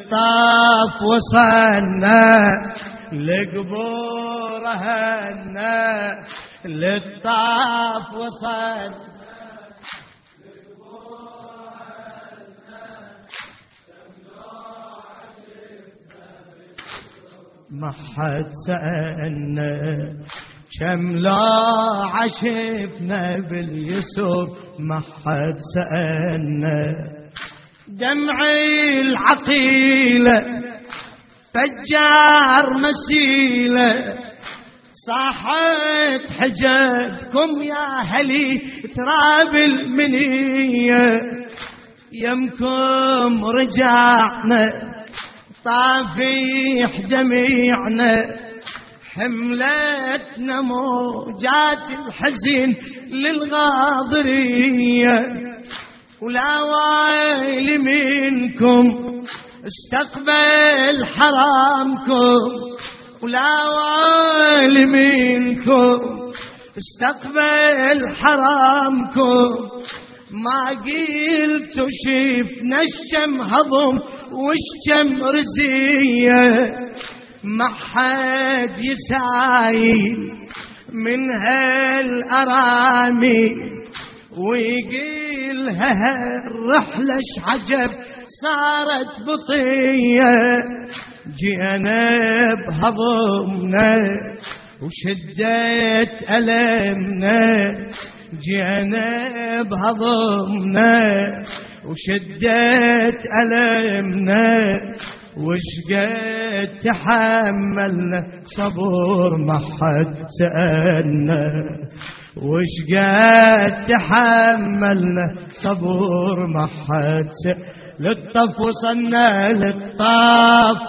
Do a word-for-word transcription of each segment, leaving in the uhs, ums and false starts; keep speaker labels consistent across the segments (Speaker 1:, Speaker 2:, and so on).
Speaker 1: للطاف وصلنا لقبور أهلنا للطاف وصلنا ما حد سألنا كم لا عشفنا باليسر ما حد سألنا دمعي العقيلة فجار مسيلة صاحت حجابكم يا هلي تراب المنية يمكم رجعنا طافيح دميعنا حملتنا موجات الحزن للغاضرية ولا ويل منكم استقبل حرامكم ولا ويل منكم استقبل حرامكم ما قلت شفنا الشم هضم والشم رزية ما حد يسايل من هالأرامي ويقيلها هالرحلة عجب صارت بطية جينا بهضمنا وشدت ألمنا جينا بهضمنا وشدت ألمنا وشقد تحملنا صبور ما حد سألنا وشقد تحملنا صبور ما حد سألنا للطف وصلنا للطف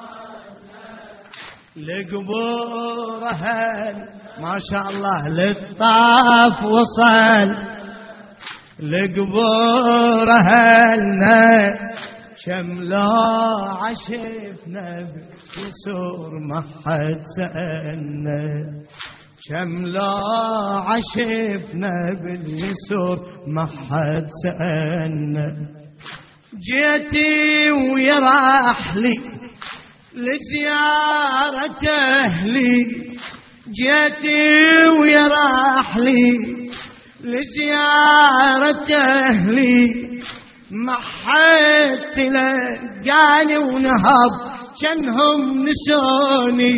Speaker 1: لقبور أهل ما شاء الله للطف وصل لقبور أهلنا شملا عشفنا بكسور ما حد سألنا شملا عشفنا باليسور ما حد سألنا جيتي ويا راحلي لزيارة أهلي جيتي ويا راحلي لزيارة أهلي ما حد تلقاني ونهض كانهم نسوني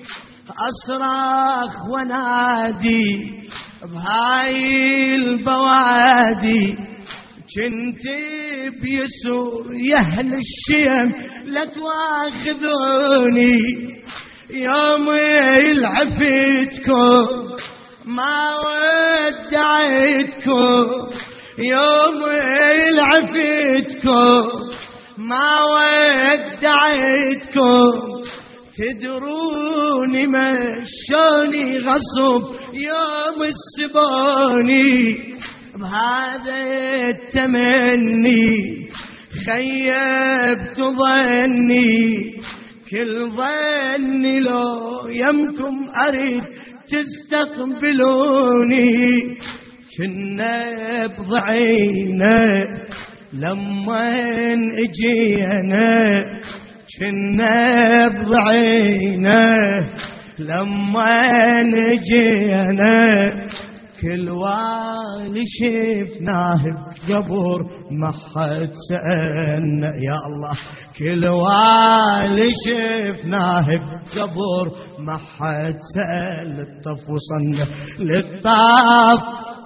Speaker 1: أصرخ ونادي بهاي البوادي كنت بيسور يا أهل الشيم لا تواخذوني يوم العفتكم ما ودعتكم يوم العفتكم ما ودعتكم تدروني مشوني غصب يوم السبوني بهذا التمني خيبت ظني كل ظني لو يمكم أريد تستقبلوني كنا بضعينا لما اجينا كنا بضعينا لما اجينا كل والي شفناه بقبر ما حد سألنا يا الله كل والي شفناه بقبر ما حد سأل للطف وصلنا للطاف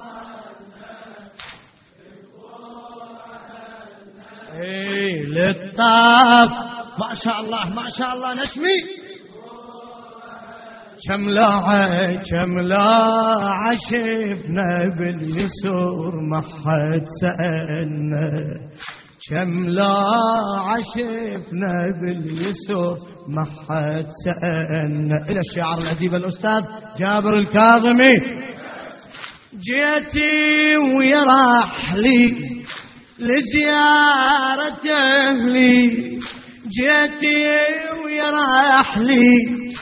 Speaker 1: اي للطاف ما شاء الله ما شاء الله نشمي شملا شملا عشفنا باليسور ما حد سألنا شملا عشفنا باليسور ما حد سألنا. إلى الشعر الأديب الأستاذ جابر الكاظمي جيتي ويا راحلي لزيارة أهلي جيتي ويا راحلي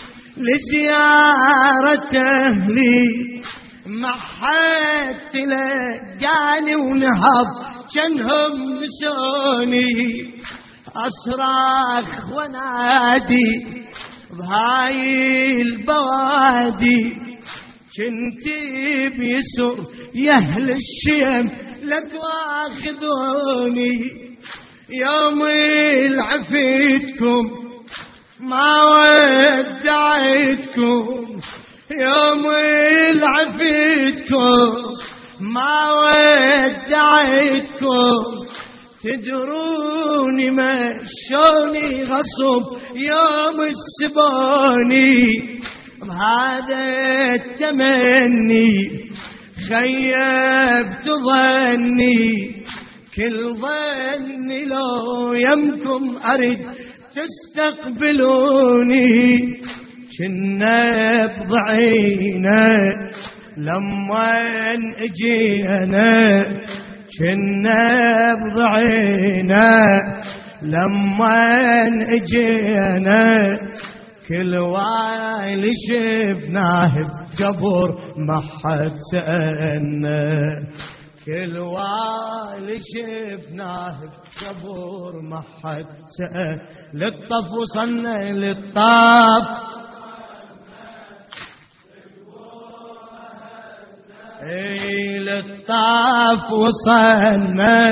Speaker 1: لزيارة أهلي ما حد تلقاني ونهض كانهم نسوني أصرخ ونادي بهاي البوادي، كنتي بيسر يا أهل الشيم لا تواخذوني، يوم العفيتكم ما ودعتكم، يوم العفيتكم ما ودعتكم، تدروني مشوني غصب يوم السبوني، بهذا التمني خيبت ظني، كل ظني لو يمكم أرد تستقبلوني، كنا بضعينا لما اجينا، كنا بضعينا لما اجينا، كل وايل شفناه بقبر ما حد سألنا، كل وايل شفناه بقبر ما حد سأل، للطف وصلنا للطف، اي للطف وصلنا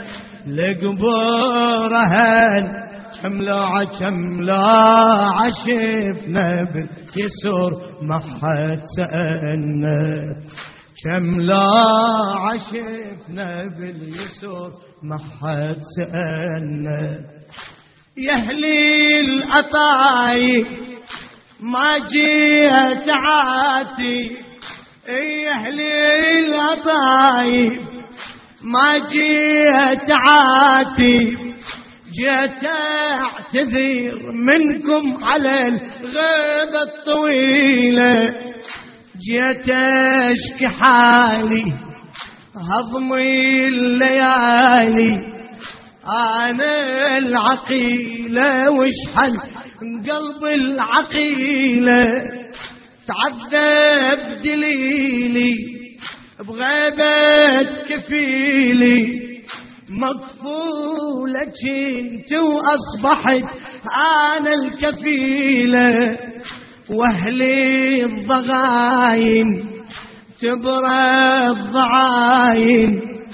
Speaker 1: لقبور اهل، كم لاعة كم لاعة شفنا باليسور ما حد سألنا، كم لاعة شفنا باليسور ما حد سألنا، يا أهلي الأطايب ما جيت عاتي، يا أهلي الأطايب ما جيت عاتي، جيت اعتذر منكم على الغيبة الطويلة، جيت اشكي حالي هضمي الليالي، انا العقيلة واشحن قلب العقيلة، تعذب دليلي بغيبة كفيلي، مكفولة كنت وأصبحت أنا الكفيلة، وأهلي الضغاين تبرد ضعاين،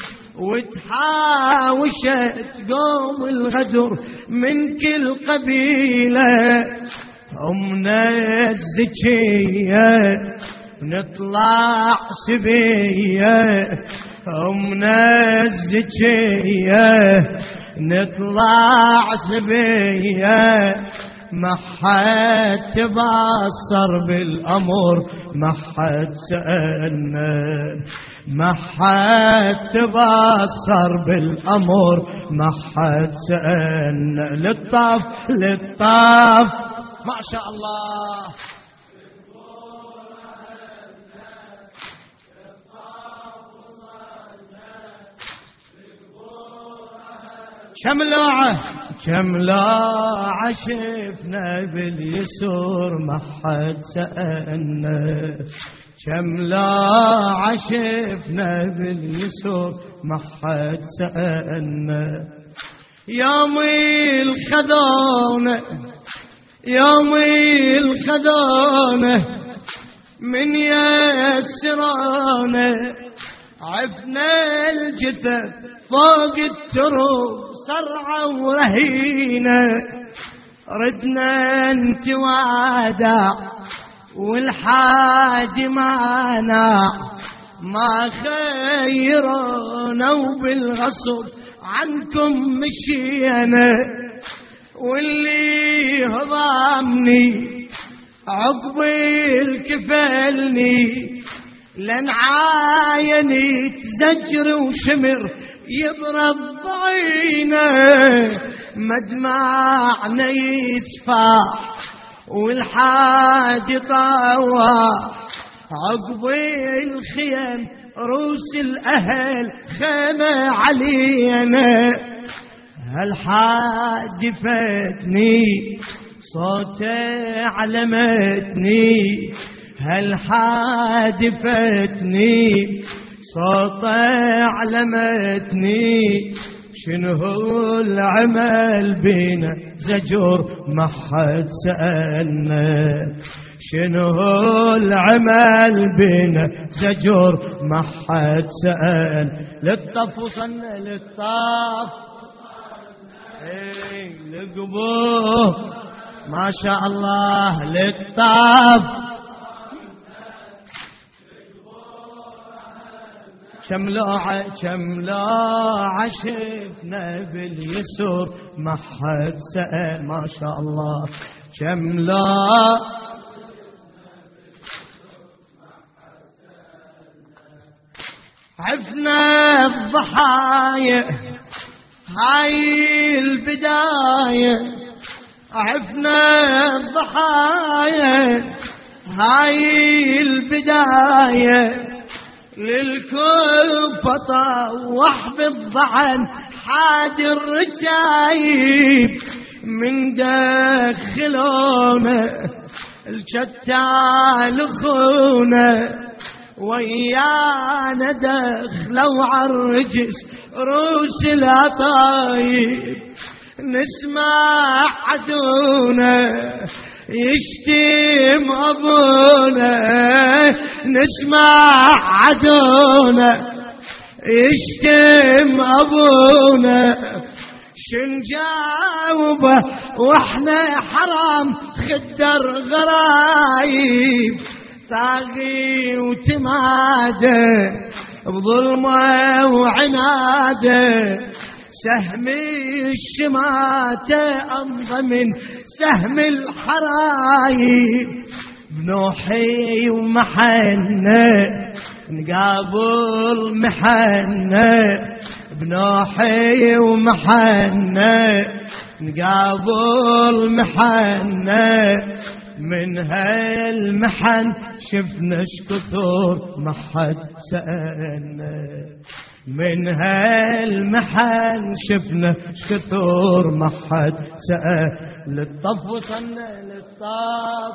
Speaker 1: وتحاوشت قوم الغدر من كل قبيلة، أمنا الزكية نطلع سبية، أمنا الزكية نطلع سبية، ما حد تبصر بالأمر ما حد سألنا، ما حد تبصر بالأمر ما حد سألنا، للطف للطف ما شاء الله، كم لاعة كم لاعة شفنا باليسور ما حد سألنا، كم لاعة شفنا باليسور ما حد سألنا، يوم الخذونة يوم الخذونة من يسرانة، عفنا الجثث فوق التروب صرعة ورهينة، ردنا نتوادع والحاج مانا، ما خيرونا وبالغصب عنكم مشينا، واللي هضمني عقب الكفلني، لن عايني تزجر وشمر يضرب عينه، مدمعنا يتفاح والحاد طواح، عقب الخيم روس الأهل خيمة علينا، هالحاد فاتني صوته علمتني، هالحاد فاتني صوته علمتني، شنو العمل بينا زجور ما حد سألنا، شنو العمل بينا زجور ما حد سأل. للطف وصلنا للطف اي لقبوه ما شاء الله للطف. شملوعة شملوعة شفنا باليسور ما حد سأل ما شاء الله. شملوعة عفنا الضحايا هاي البداية، عفنا الضحايا هاي البداية، للكوفة طوح بالضعن حاد الرجايب، من دخلونا الشتال خونا، ويانا دخلوا عالرجس روس العطايب، نسمع عدونا يشتم أبونا، نسمع عدونا يشتم أبونا، شنجاوبه واحنا حرام خدر غرايب، طاغي وتماده بظلمه وعناده، سهم الشماتة أمضى من سهم الحرايب، بنوحي ومحنة نقابل محنة، بنوحي ومحنة نقابل محنة، من هالمحن شفنا شكثر ما حد سألنا، من هالمحن شفنا شكثر ما حد سأل. للطف وصلنا للطف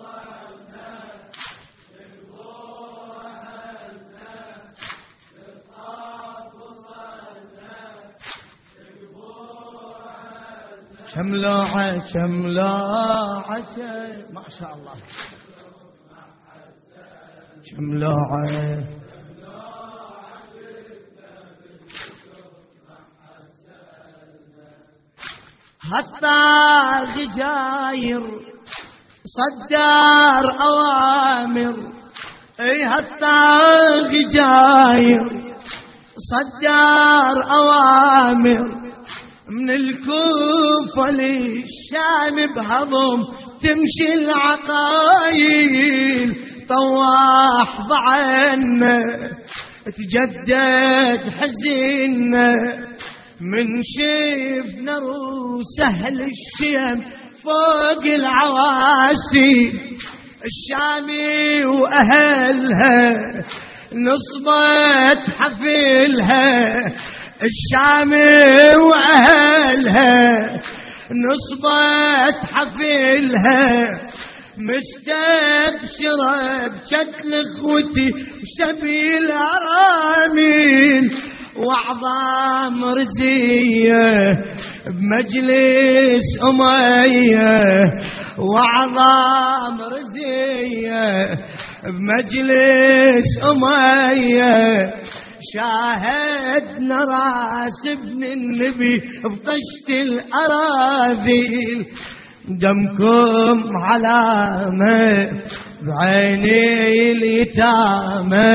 Speaker 1: شملوعة شملوعة ما شاء الله شملوعة هالطاغي جاير صدر أوامر، اي هالطاغي جاير صدر أوامر، من الكوفة للشام بهضم تمشي العقايل، طواح ضعنا تجدد حزيننا، من شفنا سهل الشيم فوق العواسي، الشامي وأهلها نصبت حفلها، الشامي وأهلها نصبت حفلها، مستبشرة بشكل اخوتي وسبيل أرامين، وعظام رزية بمجلس أمية، وعظام رزية بمجلس أمية، شاهدنا راس ابن النبي بطشت الأراذيل، دمكم علامة بعيني اليتامى،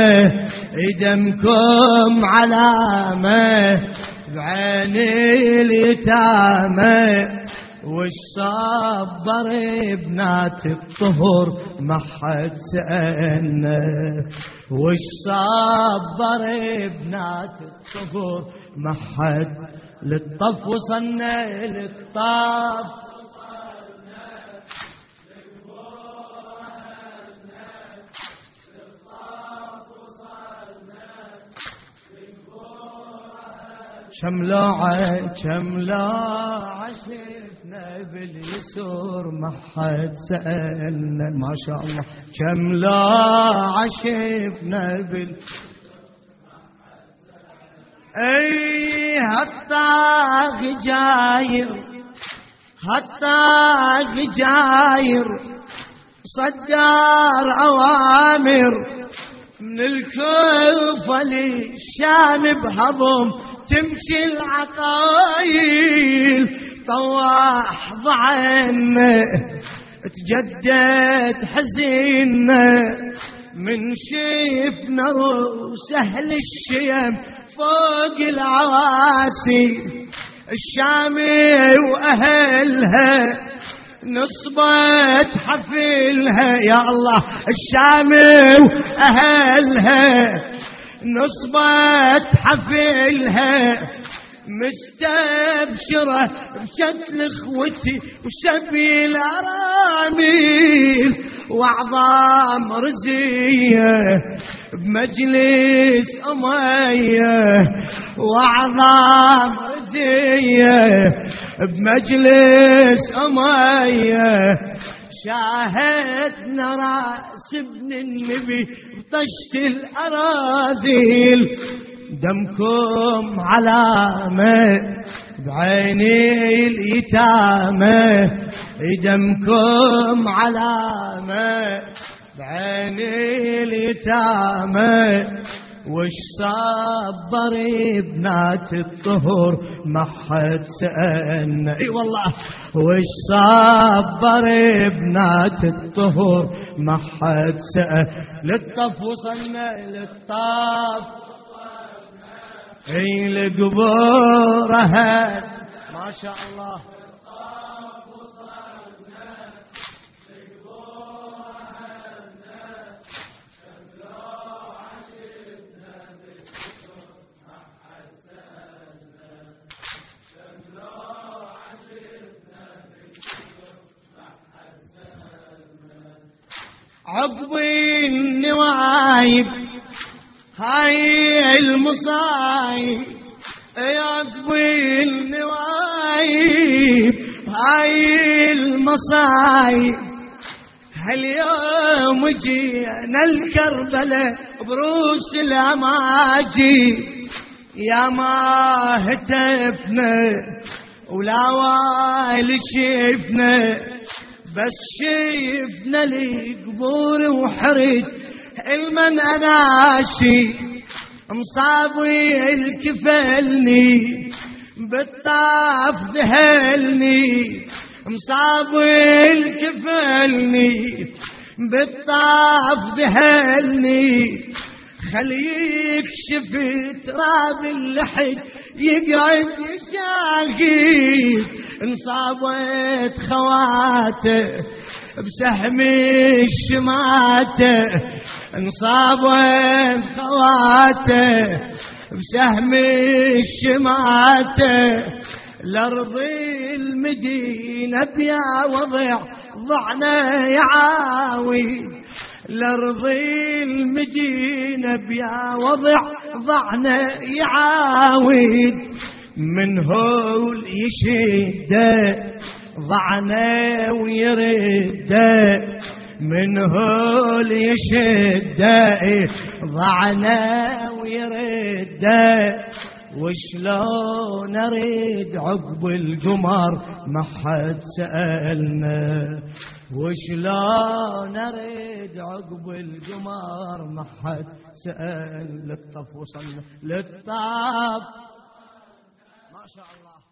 Speaker 1: دمكم علامة بعيني اليتامى، وش صبر بنات الطهر ما حد سألنا، وش صبر بنات الطهر ما حد. للطف وصلنا للطف شملوعة شملوعة شفنا باليسور ما حد سألنا ما شاء الله. شملوعة شفنا بال اي هالطاغ جاير، هالطاغ جاير صدار اوامر من الكوفة للشام بهضم تمشي العقايل، طواح ضعنا تجدد حزيننا من شفنا سهل الشيم فوق العواسي، الشامي وأهلها نصبت حفلها يا الله، الشامي وأهلها نصبت حفلها مستبشرة بشكل اخوتي وسبيل الارامل واعظام رزية بمجلس امية، واعظام رزية بمجلس امية، شاهدنا راس ابن النبي بطشت الاراذيل، دمكم علامة بعيني اليتامى، دمكم علامة بعيني اليتامى، وش صبر بنات الطهر ما حد سألنا، اي والله وش صبر بنات الطهر ما حد سأل، للطف وصلنا للطف اي لقبورها ما شاء الله، عقب النوايب هاي المصايب، عقب النوايب هاي المصايب، هاليوم جينا الكربلة بروس الأماجي، يا ما هتفنا ولا وائل شفنا، بس شفنا القبور وحرد المن اناشي، مصابي الكفلني بالطاف ذهلني، مصابي الكفلني بالطاف ذهلني، خليك شفت راب اللحد يقعد يشاهد، انصابت خواته بسهم الشماته، انصابت خواته بسهم الشماته، لارض المدينة بيا وضع ضعنا يعاوي، لارض المدينة بيا وضع ضعنا يعاود، من هول يشده ضعنا ويرده، من هول يشده ضعنا ويرده، وشلون اريد عقب القمر ما حد سألنا، وشلون اريد عقب القمر ما حد سأل، للطف وصلنا للطف ما شاء الله.